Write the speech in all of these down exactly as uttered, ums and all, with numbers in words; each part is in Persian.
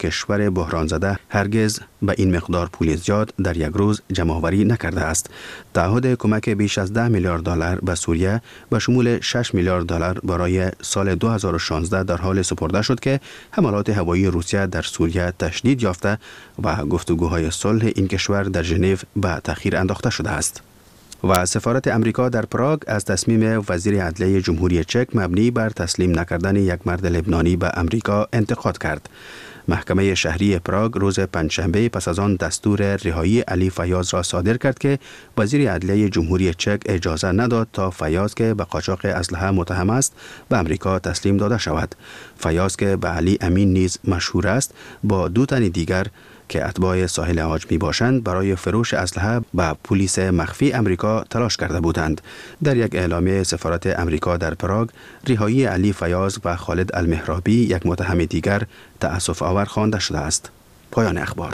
کشور بحران زده هرگز به این مقدار پول زیاد در یک روز جمع‌آوری نکرده است. تعهد کمک بیش از ده میلیارد دلار به سوریه به شمول شش میلیارد دلار برای سال دو هزار و شانزده در حال سپرده شد که حملات هوایی روسیه در سوریه تشدید یافته و گفتگوهای صلح این کشور در ژنو به تأخیر انداخته شده است. و سفارت امریکا در پراگ از تصمیم وزیر عدلیه جمهوری چک مبنی بر تسلیم نکردن یک مرد لبنانی به امریکا انتقاد کرد. محکمه شهری پراگ روز پنجشنبه پس از آن دستور رهایی علی فیاض را صادر کرد که وزیر عدلیه جمهوری چک اجازه نداد تا فیاض که به قاچاق اسلحه متهم است به امریکا تسلیم داده شود. فیاض که به علی امین نیز مشهور است با دو تن دیگر که اتباع ساحل حاج می باشند برای فروش اسلحه به پلیس مخفی امریکا تلاش کرده بودند. در یک اعلامیه سفارت امریکا در پراگ رهایی علی فیاض و خالد المهرابی یک متهم دیگر تأسف آور خوانده شده است. پایان اخبار.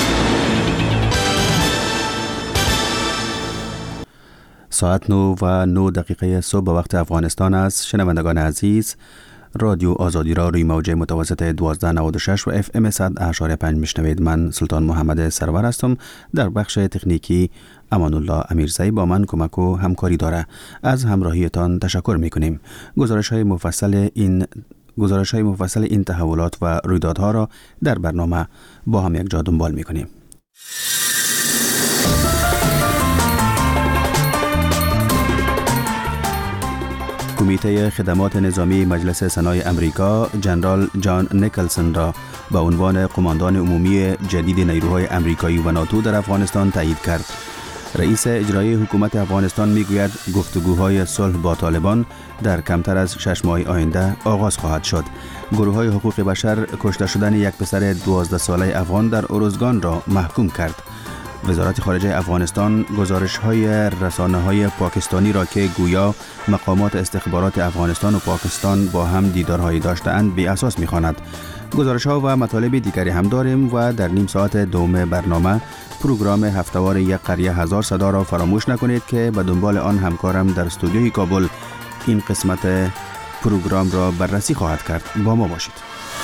ساعت نو و نو دقیقه صبح به وقت افغانستان است. شنوندگان عزیز، رادیو آزادی را روی موج متوسط دوازده نود و شش و اف ام صد و اشاره پنج میشنوید. من سلطان محمد سرور هستم. در بخش تکنیکی امان الله امیرزایی با من کمک و همکاری داره. از همراهیتان تشکر میکنیم. گزارش های مفصل این گزارش های مفصل این تحولات و رویدادها را در برنامه با هم یک جا دنبال میکنیم. کمیته خدمات نظامی مجلس سنای امریکا جنرال جان نیکلسون را به عنوان قماندان عمومی جدید نیروهای امریکایی و ناتو در افغانستان تایید کرد. رئیس اجرایی حکومت افغانستان میگوید گفتگوهای صلح با طالبان در کمتر از شش ماه آینده آغاز خواهد شد. گروه‌های حقوق بشر کشته شدن یک پسر دوازده ساله افغان در اروزگان را محکوم کرد. وزارت خارجه افغانستان گزارش‌های رسانه‌های پاکستانی را که گویا مقامات استخبارات افغانستان و پاکستان با هم دیدارهایی داشته‌اند بی اساس می‌خواند. گزارش‌ها و مطالب دیگری هم داریم و در نیم ساعت دوم برنامه پروگرام هفته‌وار یک قریه هزار صدا را فراموش نکنید که به دنبال آن همکارم در استودیوی کابل این قسمت پروگرام را بررسی خواهد کرد. با ما باشید.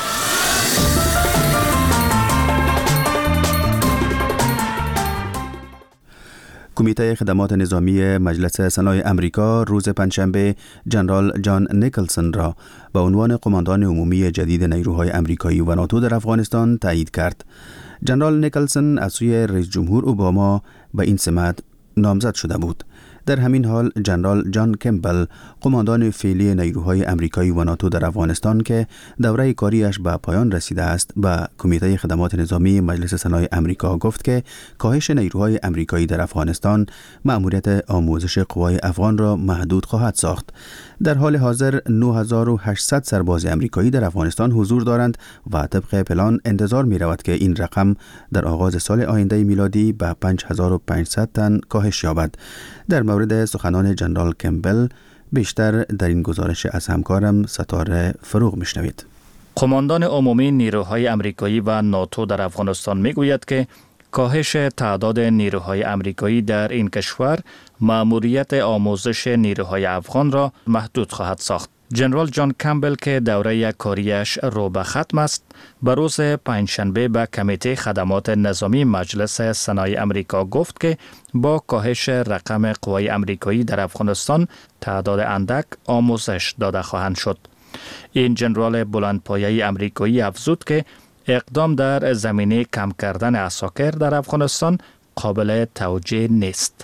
کمیته خدمات نظامی مجلس سنای امریکا روز پنجشنبه جنرال جان نیکلسون را به عنوان قماندان عمومی جدید نیروهای امریکایی و ناتو در افغانستان تایید کرد. جنرال نیکلسون از سوی رئیس جمهور اوباما به این سمت نامزد شده بود. در همین حال جنرال جان کمبل قماندان فعلی نیروهای امریکایی و ناتو در افغانستان که دوره کاریش به پایان رسیده است به کمیته خدمات نظامی مجلس سنای امریکا گفت که کاهش نیروهای امریکایی در افغانستان مأموریت آموزش قوای افغان را محدود خواهد ساخت. در حال حاضر نه هزار و هشتصد سرباز امریکایی در افغانستان حضور دارند و طبق پلان انتظار می رود که این رقم در آغاز سال آینده میلادی به پنج هزار و پانصد تن کاهش یابد. در مورد سخنان جنرال کمبل بیشتر در این گزارش از همکارم ستاره فروغ میشنوید. قماندان عمومی نیروهای امریکایی و ناتو در افغانستان میگوید که کاهش تعداد نیروهای امریکایی در این کشور مأموریت آموزش نیروهای افغان را محدود خواهد ساخت. جنرال جان کمبل که دوره کاریش رو به ختم است، به روز پنجشنبه به کمیته خدمات نظامی مجلس سنای امریکا گفت که با کاهش رقم قوای امریکایی در افغانستان تعداد اندک آموزش داده خواهند شد. این جنرال بلندپایه امریکایی افزود که اقدام در زمینه کم کردن عساکر در افغانستان قابل توجیه نیست.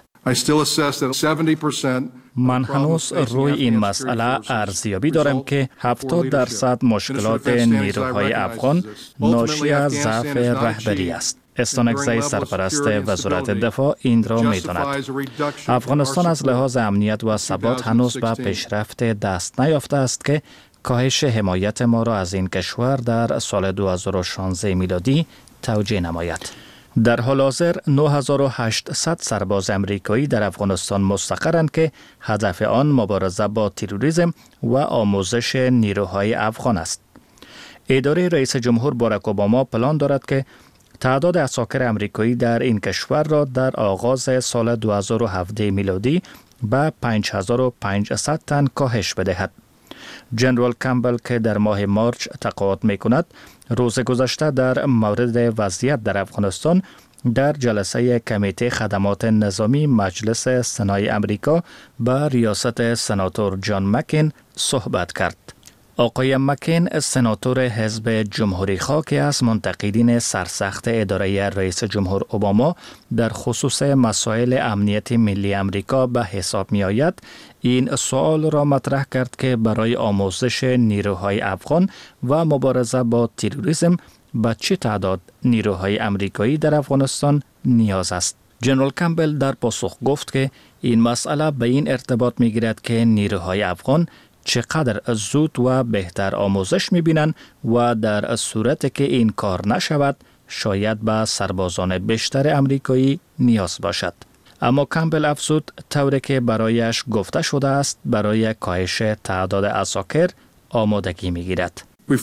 من هنوز روی این مسئله ارزیابی دارم که هفتاد درصد مشکلات نیروهای افغان ناشی از ضعف رهبری است. استانکزی سرپرست وزارت دفاع این را می‌داند. افغانستان از لحاظ امنیت و ثبات هنوز به پیشرفت دست نیافته است که کاهش حمایت ما را از این کشور در سال دو هزار و شانزده میلادی توجیه نماید. در حال حاضر نه هزار و هشتصد سرباز امریکایی در افغانستان مستقرند که هدف آن مبارزه با تروریسم و آموزش نیروهای افغان است. اداره رئیس جمهور باراک اوباما پلان دارد که تعداد عساکر امریکایی در این کشور را در آغاز سال دو هزار و هفده میلادی به پنج هزار و پانصد تن کاهش بدهد. جنرال کمبل که در ماه مارچ تقاعد می کند روز گذشته در مورد وضعیت در افغانستان در جلسه کمیته خدمات نظامی مجلس سنای امریکا به ریاست سناتور جان مکین صحبت کرد. آقای مکین سناتور حزب جمهوری خواه که از منتقدین سرسخت اداره رئیس جمهور اوباما در خصوص مسائل امنیت ملی امریکا به حساب می آید، این سوال را مطرح کرد که برای آموزش نیروهای افغان و مبارزه با تروریسم به چه تعداد نیروهای امریکایی در افغانستان نیاز است. جنرال کمبل در پاسخ گفت که این مسئله به این ارتباط می گیرد که نیروهای افغان چقدر زود و بهتر آموزش می‌بینند و در صورتی که این کار نشود شاید به سربازان بیشتر امریکایی نیاز باشد. اما کمبل افزود طوری که برایش گفته شده است برای کاهش تعداد عساکر آمادگی می‌گیرد.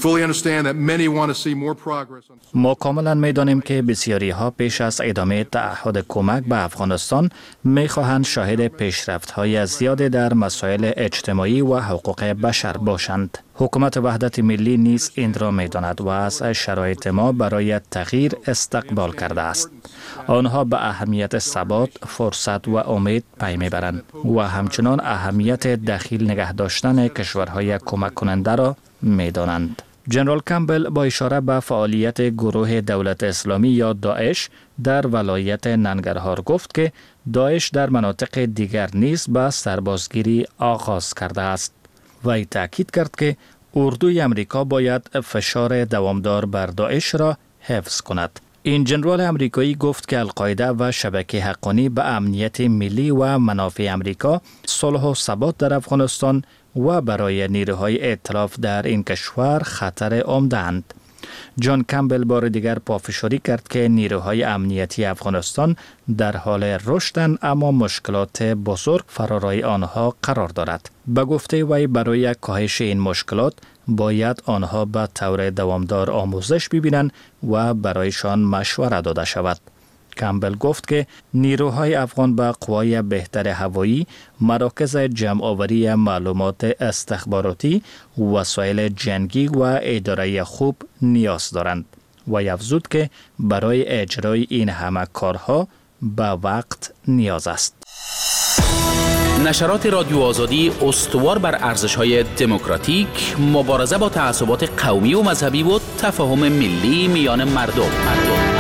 ما کاملا می‌دانیم که بسیاری ها پیش از ادامه تعهد کمک به افغانستان می‌خواهند شاهد پیشرفت‌های زیادی در مسائل اجتماعی و حقوق بشر باشند. حکومت وحدت ملی نیز این را می‌داند و از شرایط ما برای تغییر استقبال کرده است. آنها به اهمیت ثبات، فرصت و امید پی می‌برند و همچنان اهمیت دخیل نگه داشتن کشورهای کمک کننده را می‌دانند. جنرال کمبل با اشاره به فعالیت گروه دولت اسلامی یا داعش در ولایت ننگرهار گفت که داعش در مناطق دیگر نیز به سربازگیری آغاز کرده است. وی تاکید کرد که اردوی امریکا باید فشار دوامدار بر داعش را حفظ کند. این جنرال امریکایی گفت که القاعده و شبکه حقانی به امنیت ملی و منافع امریکا، صلح و ثبات در افغانستان و برای نیروهای ائتلاف در این کشور خطر عمده‌اند. جان کمبل بار دیگر پافشاری کرد که نیروهای امنیتی افغانستان در حال رشدند اما مشکلات بزرگ فرارای آنها قرار دارد. به گفته وی برای کاهش این مشکلات باید آنها به طور دوامدار آموزش ببینند و برایشان مشوره داده شود. کمبل گفت که نیروهای افغان به قوای بهتر هوایی، مراکز جمع‌آوری معلومات استخباراتی، وسایل جنگی و اداره خوب نیاز دارند و افزود که برای اجرای این همه کارها به وقت نیاز است. نشرات رادیو آزادی استوار بر ارزش‌های دموکراتیک، مبارزه با تعصبات قومی و مذهبی و تفاهم ملی میان مردم. مردم.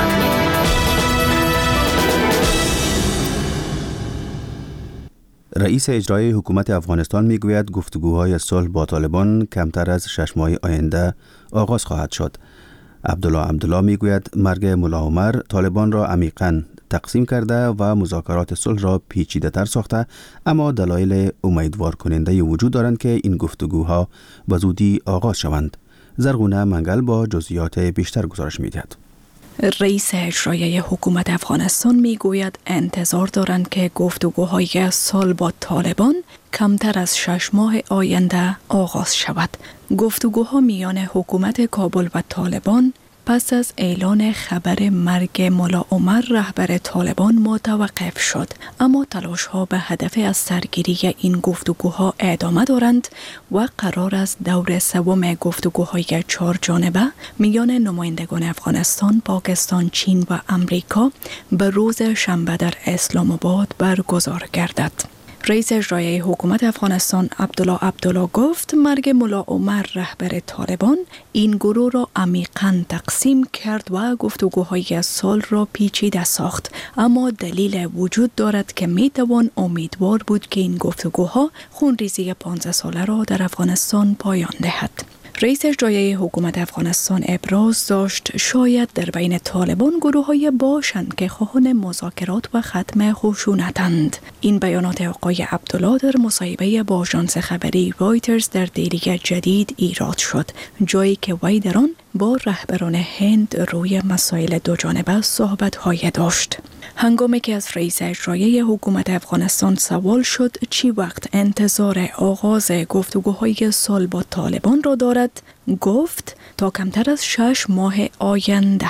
رئیس اجرایی حکومت افغانستان میگوید گفتگوهای صلح با طالبان کمتر از شش ماه آینده آغاز خواهد شد. عبدالله عبدالله میگوید مرگ ملا عمر طالبان را عمیقاً تقسیم کرده و مذاکرات صلح را پیچیده تر ساخته، اما دلایل امیدوار کننده وجود دارند که این گفتگوها به زودی آغاز شوند. زرغونه منگل با جزئیات بیشتر گزارش میدهد. رئیس اجرایی حکومت افغانستان میگوید انتظار دارند که گفتگوهای صلح با طالبان کمتر از شش ماه آینده آغاز شود. گفتگوها میان حکومت کابل و طالبان پس از اعلان خبر مرگ ملا عمر رهبر طالبان متوقف شد، اما تلاش‌ها به هدف از سرگیری این گفتگوها ادامه دارند و قرار است دور سوم گفتگوهای چهار جانبه میان نمایندگان افغانستان، پاکستان، چین و امریکا به روز شنبه در اسلام آباد برگزار گردد. رئیس اجرایی حکومت افغانستان عبدالله عبدالله گفت مرگ ملا عمر رهبر طالبان این گروه را عمیقاً تقسیم کرد و گفتگوهای صلح را پیچیده ساخت، اما دلیل وجود دارد که می توان امیدوار بود که این گفتگوها خونریزی پانزده ساله را در افغانستان پایان دهد. رئیس اجرایی حکومت افغانستان ابراز داشت شاید در بین طالبان گروه‌های باشند که خواهان مذاکرات و ختم خشونتند. این بیانات آقای عبدالله در مصاحبه با آژانس خبری رایترز در دیلی جدید ایراد شد، جایی که وی در آن با رهبران هند روی مسائل دوجانبه صحبت‌های داشت. هنگامی که از رئیس اجرایی حکومت افغانستان سوال شد چی وقت انتظار آغاز گفتگوهای صلح با طالبان را دارد، گفت تا کمتر از شش ماه آینده.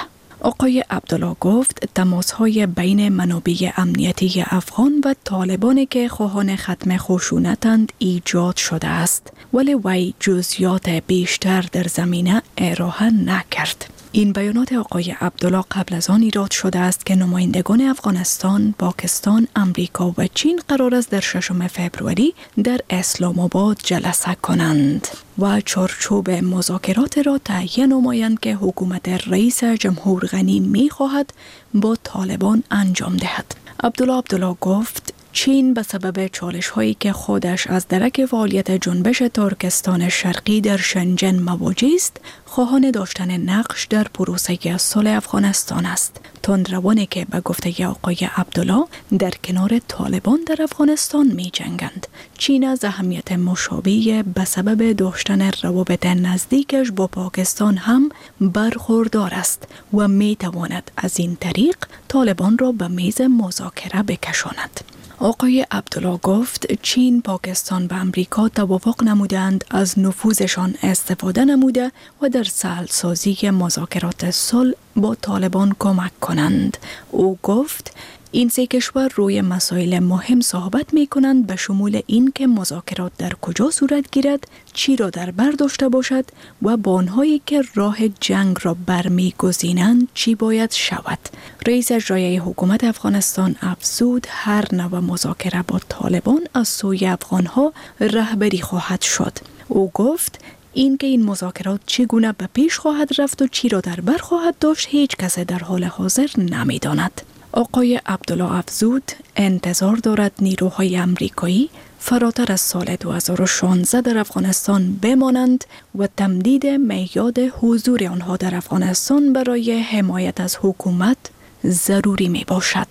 آقای عبدالله گفت تماس‌های بین منابع امنیتی افغان و طالبان که خواهان ختم خشونتند ایجاد شده است، ولی وی جزئیات بیشتر در زمینه ارائه نکرد. این بیانات آقای عبدالله قبل از آن ایراد شده است که نمایندگان افغانستان، پاکستان، امریکا و چین قرار است در ششم فوریه در اسلام آباد جلسه کنند و چارچوب مذاکرات را تهیه نمایند که حکومت رئیس جمهور غنی می خواهد با طالبان انجام دهد. عبدالله عبدالله گفت چین به سبب چالش هایی که خودش از درک فعالیت جنبش ترکستان شرقی در شنجن مواجه است، خواهان داشتن نقش در پروسه صلح افغانستان است. تندروانی که به گفته آقای عبدالله در کنار طالبان در افغانستان می جنگند. چین از اهمیت مشابه به سبب داشتن روابط نزدیکش با پاکستان هم برخوردار است و می تواند از این طریق طالبان را به میز مذاکره بکشاند. آقای عبدالله گفت چین، پاکستان و امریکا توافق نمودند از نفوذشان استفاده نموده و در سهل سازی مذاکرات صلح با طالبان کمک کنند. او گفت این سه کشور روی مسائل مهم صحبت می کنند، به شمول این که مذاکرات در کجا صورت گیرد، چی را در بر داشته باشد و با آنهایی که راه جنگ را برمی گزینند چی باید شود. رئیس اجرایی حکومت افغانستان افزود هر نوع مذاکره با طالبان از سوی افغانها رهبری خواهد شد. او گفت این که این مذاکرات چگونه به پیش خواهد رفت و چی را در بر خواهد داشت هیچ کس در حال حاضر نمی داند. آقای عبدالله افزود انتظار دارد نیروهای امریکایی فراتر از سال دو هزار و شانزده در افغانستان بمانند و تمدید میعاد حضور آنها در افغانستان برای حمایت از حکومت ضروری می باشد.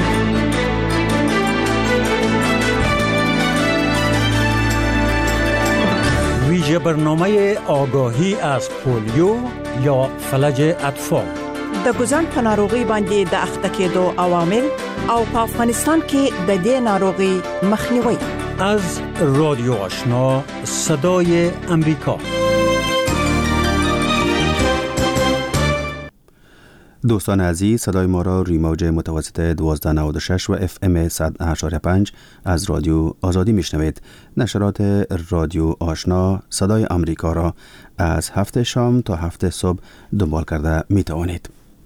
ویژه برنامه آگاهی از پولیو یا فلج اطفال د ګوزن په ناروغي باندې د اخته کېدو عوامل او په افغانستان کې د دې ناروغي مخنیوي. از رادیو آشنا صدای امریکا. دوستان عزیز، صدای ما را روی موج متوسط دوازده نود و شش و اف ام صد و هشت و پنج از رادیو آزادی میشنوید. نشرات رادیو آشنا صدای امریکا را از هفت شام تا هفت صبح دنبال کرده می توانید.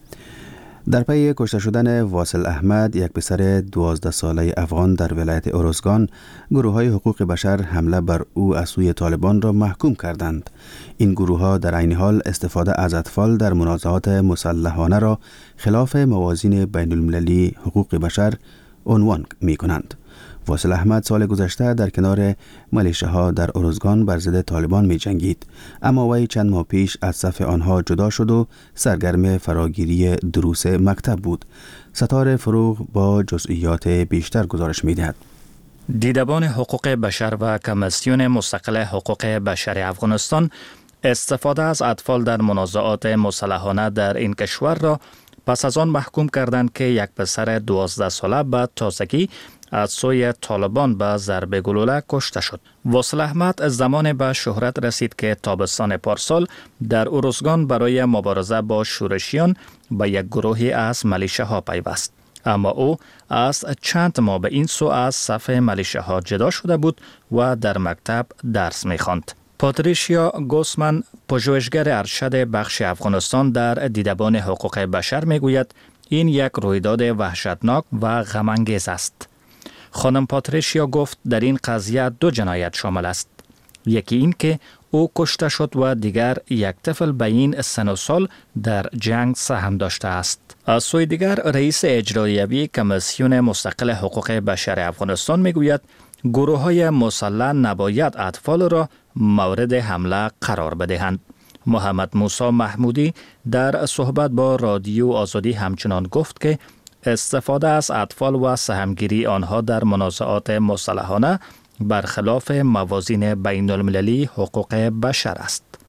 در پی کشته شدن واصل احمد، یک پسر دوازده ساله افغان در ولایت ارزگان، گروه های حقوق بشر حمله بر او از سوی طالبان را محکوم کردند. این گروه ها در عین حال استفاده از اطفال در منازعات مسلحانه را خلاف موازین بین المللی حقوق بشر عنوان می کنند. واصل احمد سال گذشته در کنار ملیشه‌ها در ارزگان بر ضد طالبان می جنگید، اما وی چند ماه پیش از صف آنها جدا شد و سرگرم فراگیری دروس مکتب بود. ستاره فروغ با جزئیات بیشتر گزارش می دهد. دیدبان حقوق بشر و کمیسیون مستقل حقوق بشر افغانستان استفاده از اطفال در منازعات مسلحانه در این کشور را پس از آن محکوم کردند که یک پسر دوازده ساله به تازگی از سوی طالبان به ضرب گلوله کشته شد. واصل احمد زمان به شهرت رسید که تابستان پارسال در ارزگان برای مبارزه با شورشیان به یک گروهی از ملیشه ها پیوست. اما او از چند ماه به این سو از صف ملیشه ها جدا شده بود و در مکتب درس می خواند. پاتریشیا گوسمن، پژوهشگر ارشد بخش افغانستان در دیدبان حقوق بشر می گوید این یک رویداد وحشتناک و غم‌انگیز است. خانم پاتریشیا گفت در این قضیه دو جنایت شامل است. یکی این که او کشته شد و دیگر یک طفل به این سن و سال در جنگ سهم داشته است. از سوی دیگر رئیس اجرایی کمیسیون مستقل حقوق بشر افغانستان میگوید گروه های مسلح نباید اطفال را مورد حمله قرار بدهند. محمد موسی محمودی در صحبت با رادیو آزادی همچنان گفت که استفاده از اطفال و سهمگیری آنها در منازعات مسلحانه برخلاف موازین بین المللی حقوق بشر است.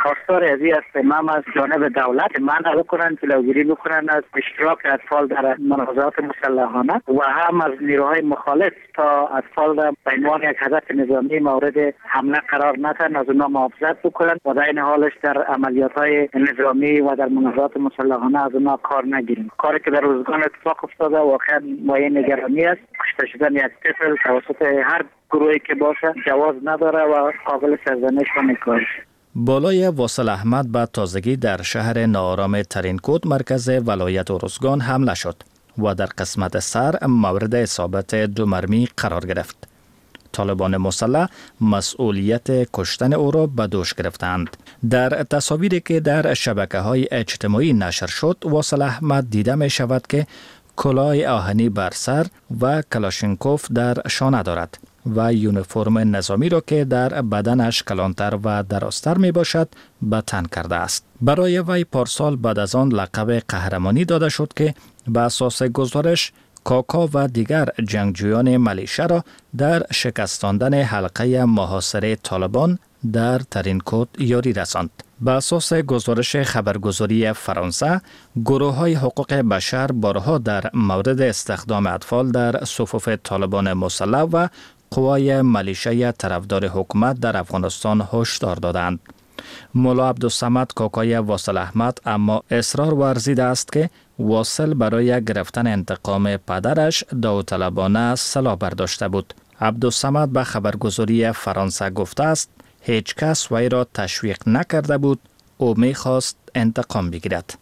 خواستار ازی هستیم هم از جانب دولت منع بکنن، جلوگیری بکنن از اشتراک اطفال در منازعات مسلحانه و هم از نیروهای مخالف تا اطفال را به عنوان یک هدف نظامی مورد حمله قرار ندن، از اونها محافظت بکنن و در این حالش در عملیات‌های نظامی و در منازعات مسلحانه از اونها کار نگیریم. کاری که در روزگان اتفاق افتاده واقعا مایه نگرانی است. کشته شدن یک طفل توسط هر گروهی که باشه جواز نداره و قابل سرزنش و نکاهش. بالای واصل احمد به تازگی در شهر ناآرام ترینکوت مرکز ولایت ارزگان حمله شد و در قسمت سر مورد اصابت دو مرمی قرار گرفت. طالبان مسلح مسئولیت کشتن او را به دوش گرفتند. در تصاویری که در شبکه‌های اجتماعی نشر شد، واصل احمد دیده می شود که کلاه آهنی بر سر و کلاشینکوف در شانه دارد و یونیفرم نظامی را که در بدنش کلانتر و درازتر می باشد به تن کرده است. برای وی پارسال بعد از آن لقب قهرمانی داده شد که به اساس گزارش کاکا و دیگر جنگجویان ملیشه را در شکستاندن حلقه محاصره طالبان در ترینکوت یاری رساند. به اساس گزارش خبرگزاری فرانسه، گروه‌های حقوق بشر بارها در مورد استخدام اطفال در صفوف طالبان مسلح و قوای ملیشه طرفدار حکومت در افغانستان هشدار دادند. مولا عبدالصمد کاکای واصل احمد اما اصرار ورزیده است که واصل برای گرفتن انتقام پدرش داوطلبانه سلاح برداشته بود. عبدالصمد به خبرگزاری فرانسه گفته است هیچ کس وی را تشویق نکرده بود، او می خواست انتقام بگیرد.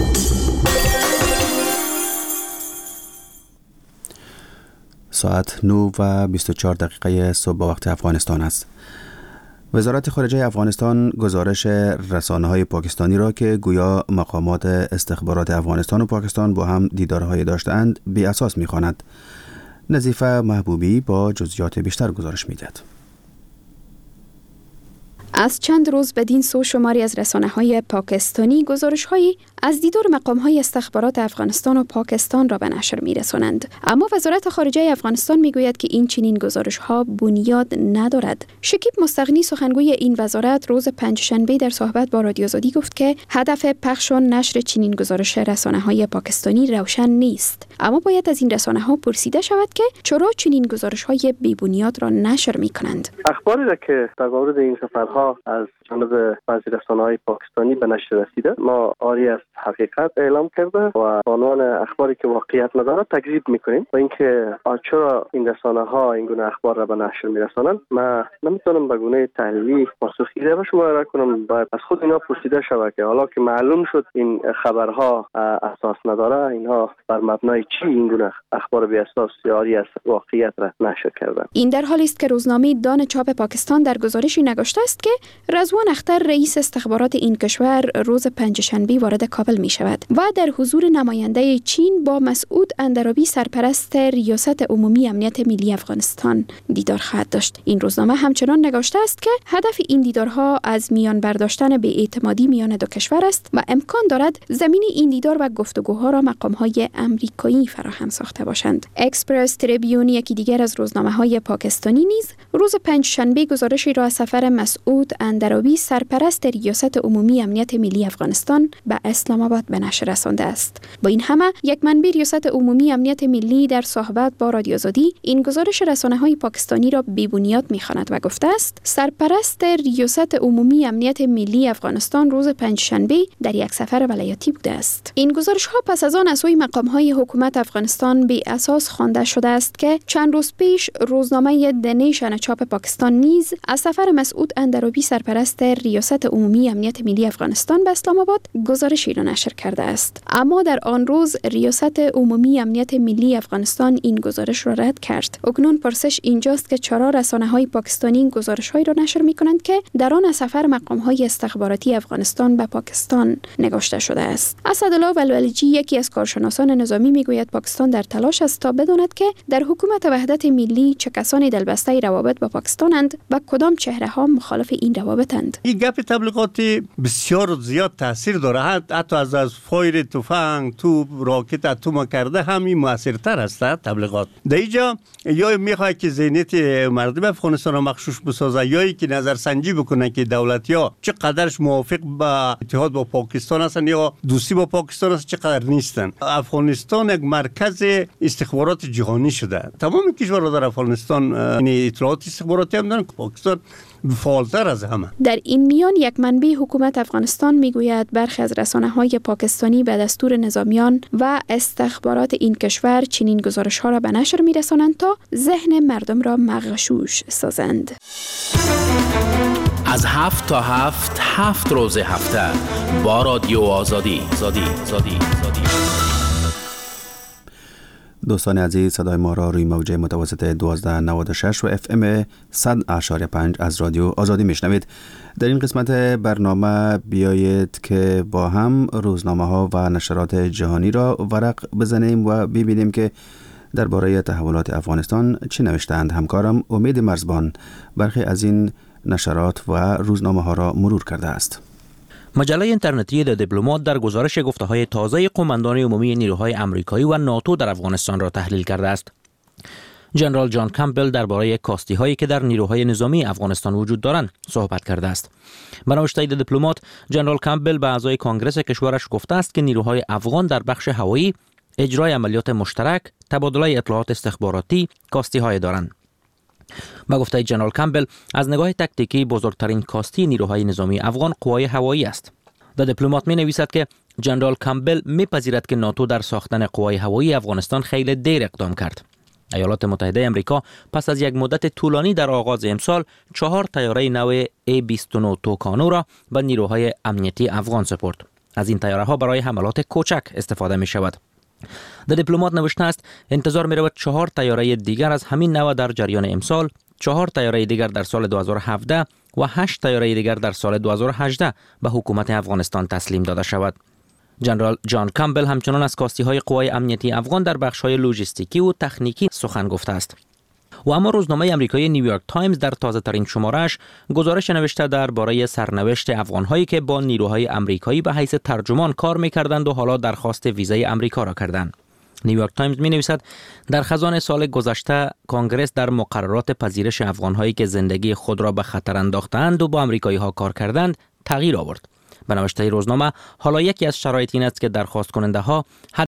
ساعت نه و بیست و چهار دقیقه صبح وقت افغانستان است. وزارت خارجه افغانستان گزارش رسانه‌های پاکستانی را که گویا مقامات استخبارات افغانستان و پاکستان با هم دیدارهای داشتند بی اساس می‌خواند. نظیفه محبوبی با جزئیات بیشتر گزارش می‌دهد. از چند روز بدین سو شماری از رسانه‌های پاکستانی گزارش‌هایی از دیدار مقام‌های استخبارات افغانستان و پاکستان را به نشر می‌رسانند. اما وزارت خارجه افغانستان می‌گوید که این چنین گزارش‌ها بنیاد ندارد. شکیب مستغنی سخنگوی این وزارت روز پنجشنبه در صحبت با رادیو آزادی گفت که هدف پخش و نشر چنین گزارش رسانه‌های پاکستانی روشن نیست. اما باید از این رسانه‌ها پرسیده شود که چرا چنین گزارش‌های بی‌بنیاد را نشر می‌کنند. اخباری را که در مورد این سفرها از جانب بعضی رسانه‌های پاکستانی به نشر رسیده ما آری از حقیقت اعلام کرده و با عنوان اخباری که واقعیت نداره تکذیب میکنیم و اینکه چرا این رسانه‌ها این گونه اخبار را به نشر میرسانند ما نمیتونم به گونه تحلیلی پاسخی به شما ارائه کنم. باید از خود اینا پرسیده شود که حالا که معلوم شد این خبرها اساس نداره اینها بر مبنای چی این گونه اخبار بی اساس یا آری از واقعیت را نشر کرده. این در حالی است که روزنامه دان چاپ پاکستان در گزارشی نگاشته است که رضوان اختر رئیس استخبارات این کشور روز پنجشنبه وارد کابل می شود و در حضور نماینده چین با مسعود اندرابی سرپرست ریاست عمومی امنیت ملی افغانستان دیدار خواهد داشت. این روزنامه همچنان نگاشته است که هدف این دیدارها از میان برداشتن بی‌اعتمادی میان دو کشور است و امکان دارد زمین این دیدار و گفتگوها را مقام‌های آمریکایی فراهم ساخته باشند. اکسپرس تریبیون یکی دیگر از روزنامه‌های پاکستانی نیز روز پنجشنبه گزارشی را از سفر مسعود اندرابی سرپرست ریاست عمومی امنیت ملی افغانستان به اسلام آباد به نشر رسانده است. با این همه یک منبع ریاست عمومی امنیت ملی در صحبت با رادیو آزادی این گزارش رسانه‌های پاکستانی را بی‌بنیاد می‌خواند و گفته است سرپرست ریاست عمومی امنیت ملی افغانستان روز پنجشنبه در یک سفر ولایتی بوده است. این گزارش‌ها پس از آن از سوی مقام‌های حکومت افغانستان بی اساس خوانده شده است که چند روز پیش روزنامه دنیشن چاپ پاکستان نیز از سفر مسعود اندرابی سرپرست ریاست عمومی امنیت ملی افغانستان به اسلام آباد گزارشی را نشر کرده است. اما در آن روز ریاست عمومی امنیت ملی افغانستان این گزارش را رد کرد. اکنون پرسش اینجاست که چرا رسانه‌های پاکستانی این گزارش‌هایی را نشر می‌کنند که در آن از سفر مقام‌های استخباراتی افغانستان به پاکستان نگاشته شده است. اسدالله ولولجی یکی از کارشناسان نظامی می‌گوید میگوید پاکستان در تلاش است تا بداند که در حکومت وحدت ملی چه کسانی دلبسته روابط با پاکستانند و کدام چهره ها مخالف این روابطند. این گپ تبلیغاتی بسیار زیاد تاثیر داره، حتی از از فایر تفنگ تو راکت اتم کرده همین موثرتر است تبلیغات. در اینجا یا میخواد که ذهنیت مردم افغانستان را مغشوش بسازه یا که نظرسنجی بکنه که دولت‌ها چقدرش موافق با اتحاد با پاکستان هستند یا دوستی با پاکستان است چقدر نیستند. افغانستان یک مرکز استخبارات جهانی شده. تمام کشورها در افغانستان یعنی اطلاعات استخباراتی هم دارن. پاکستان فعالتر از همه. در این میان یک منبع حکومت افغانستان میگوید برخی از رسانه‌های پاکستانی به دستور نظامیان و استخبارات این کشور چنین گزارش‌ها را به نشر می‌رسانند تا ذهن مردم را مغشوش سازند. از هفت تا هفت هفت روز هفته با رادیو آزادی زادی زادی زادی. دوستان عزیز، صدای ما را روی موجه متوسط دوازده نود و شش و اف ام صد اشاریه پنج از رادیو آزادی میشنوید. در این قسمت برنامه بیایید که با هم روزنامه ها و نشرات جهانی را ورق بزنیم و ببینیم که درباره تحولات افغانستان چی نوشتند. همکارم امید مرزبان برخی از این نشرات و روزنامه ها را مرور کرده است. مجله اینترنتی د دیپلمات در گزارش گفته‌های تازه قماندان عمومی نیروهای آمریکایی و ناتو در افغانستان را تحلیل کرده است. جنرال جان کمپبل درباره کاستی‌هایی که در نیروهای نظامی افغانستان وجود دارند صحبت کرده است. به نوشته د دیپلمات، جنرال کمپبل به اعضای کنگره کشورش گفته است که نیروهای افغان در بخش هوایی اجرای عملیات مشترک، تبادله اطلاعات استخباراتی، کاستی‌های دارند. با گفته جنرال کمپبل، از نگاه تکتیکی بزرگترین کاستی نیروهای نظامی افغان قوای هوایی است. در دیپلمات می نویسد که جنرال کمپبل می پذیرد که ناتو در ساختن قوای هوایی افغانستان خیلی دیر اقدام کرد. ایالات متحده آمریکا پس از یک مدت طولانی در آغاز امسال چهار طیاره نو ای بیست و نه توکانو را به نیروهای امنیتی افغان سپرد. از این طیاره ها برای حملات کوچک استفاده می شود. در دیپلمات نوشته است انتظار می رود چهار طیاره دیگر از همین نوع در جریان امسال، چهار طیاره دیگر در سال دو هزار و هفده و هشت طیاره دیگر در سال دو هزار و هجده به حکومت افغانستان تسلیم داده شود. جنرال جان کمپبل همچنان از کاستی‌های قوای امنیتی افغان در بخش‌های لوجستیکی و تکنیکی سخن گفته است. و اما روزنامه آمریکایی نیویورک تایمز در تازه‌ترین شماره‌اش گزارش نوشته درباره سرنوشت افغان‌هایی که با نیروهای آمریکایی به حیث ترجمان کار می‌کردند و حالا درخواست ویزای آمریکا را کردند. نیویورک تایمز می‌نویسد در خزان سال گذشته کنگره در مقررات پذیرش افغان‌هایی که زندگی خود را به خطر انداختند و با آمریکایی‌ها کار کردند تغییر آورد. به نوشته روزنامه، حالا یکی از شرایط این است که درخواست کننده ها